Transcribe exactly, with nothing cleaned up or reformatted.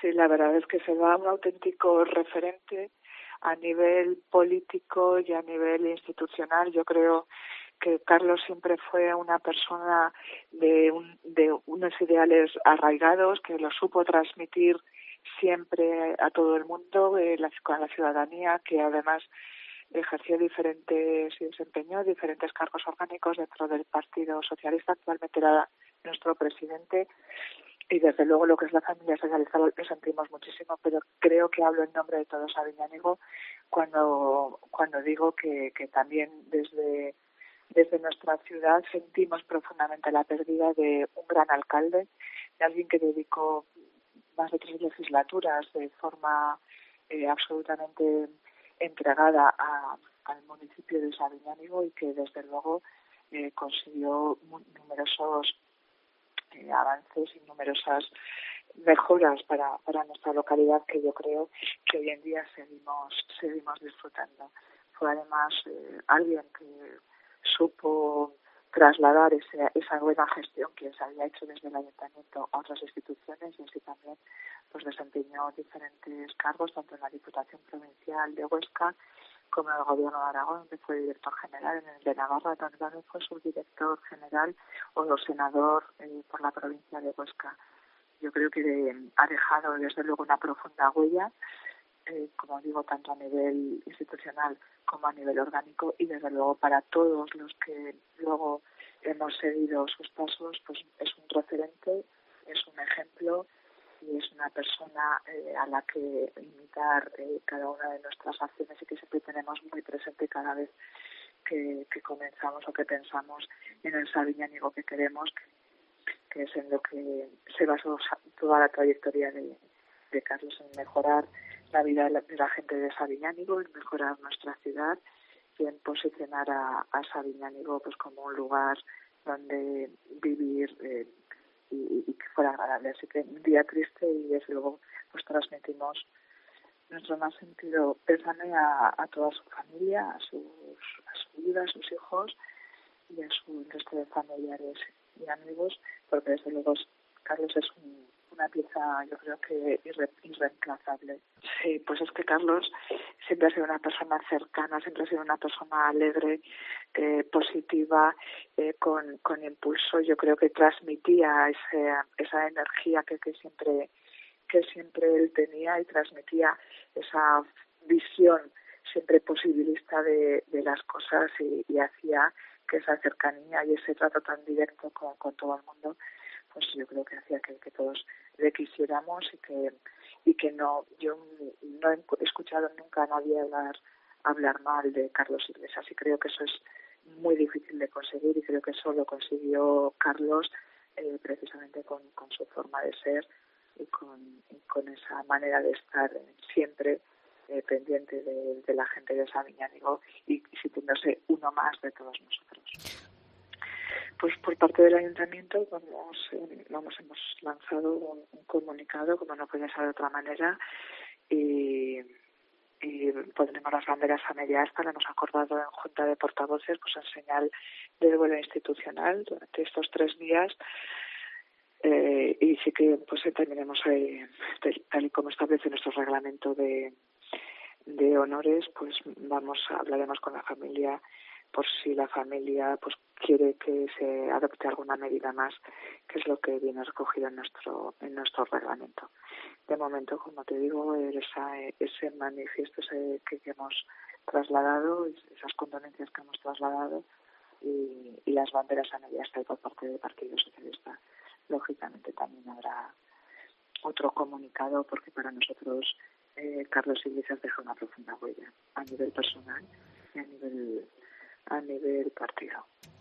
Sí, la verdad es que se da un auténtico referente a nivel político y a nivel institucional. Yo creo que Carlos siempre fue una persona de, un, de unos ideales arraigados, que lo supo transmitir siempre a todo el mundo, eh, la, con la ciudadanía, que además ejerció diferentes y desempeñó diferentes cargos orgánicos dentro del Partido Socialista. Actualmente era nuestro presidente. Y desde luego lo que es la familia socialista lo sentimos muchísimo, pero creo que hablo en nombre de todos Sabiñánigo cuando cuando digo que, que también desde desde nuestra ciudad sentimos profundamente la pérdida de un gran alcalde, de alguien que dedicó más de tres legislaturas de forma eh, absolutamente entregada a, al municipio de Sabiñánigo y que desde luego eh, consiguió numerosos Eh, avances y numerosas mejoras para, para nuestra localidad que yo creo que hoy en día seguimos seguimos disfrutando. Fue además eh, alguien que supo trasladar ese, esa buena gestión que se había hecho desde el ayuntamiento a otras instituciones y así también pues desempeñó diferentes cargos tanto en la Diputación Provincial de Huesca como en el Gobierno de Aragón, donde fue director general, en el de Navarra, donde también fue subdirector general o senador eh, por la provincia de Huesca. Yo creo que eh, ha dejado desde luego una profunda huella, eh, como digo, tanto a nivel institucional como a nivel orgánico, y desde luego para todos los que luego hemos seguido sus pasos, pues es un referente, es un ejemplo y es una persona eh, a la que imitar eh, cada una de nuestras acciones y que siempre tenemos muy presente cada vez que, que comenzamos o que pensamos en el Sabiñánigo que queremos, que, que es en lo que se basó toda la trayectoria de, de Carlos, en mejorar la vida de la, de la gente de Sabiñánigo, en mejorar nuestra ciudad y en posicionar a, a Sabiñánigo pues como un lugar donde vivir eh, y, y que fuera agradable. Así que un día triste y desde luego pues transmitimos nuestro más sentido pésame a, a toda su familia, a sus a su vida, a sus hijos y a su resto de familiares y amigos, porque desde luego Carlos es un, una pieza, yo creo que irre, irreemplazable. Sí, pues es que Carlos siempre ha sido una persona cercana, siempre ha sido una persona alegre, eh, positiva, eh, con, con impulso. Yo creo que transmitía ese, esa energía que, que siempre que siempre él tenía y transmitía esa visión siempre posibilista de, de las cosas y, y hacía que esa cercanía y ese trato tan directo con, con todo el mundo, pues yo creo que hacía que, que todos le quisiéramos y que y que no, yo no he escuchado nunca a nadie hablar hablar mal de Carlos Iglesias y creo que eso es muy difícil de conseguir y creo que eso lo consiguió Carlos eh, precisamente con, con su forma de ser y con, y con esa manera de estar siempre eh, pendiente de, de la gente de Sabiñánigo y, y sintiéndose uno más de todos nosotros. Pues por parte del ayuntamiento vamos, eh, vamos hemos lanzado un, un comunicado, como no puede ser de otra manera, y, y pondremos las banderas a media asta. Lo hemos acordado en Junta de Portavoces, pues en señal de duelo institucional durante estos tres días. Eh, y sí que pues terminemos eh, tal y como establece nuestro reglamento de, de honores, pues vamos hablaremos con la familia por si la familia pues quiere que se adopte alguna medida más, que es lo que viene recogido en nuestro en nuestro reglamento. De momento, como te digo, esa, ese manifiesto ese que hemos trasladado, esas condolencias que hemos trasladado y, y las banderas a media asta por parte del Partido Socialista. Lógicamente también habrá otro comunicado porque para nosotros eh, Carlos Iglesias deja una profunda huella a nivel personal y a nivel a nivel partido.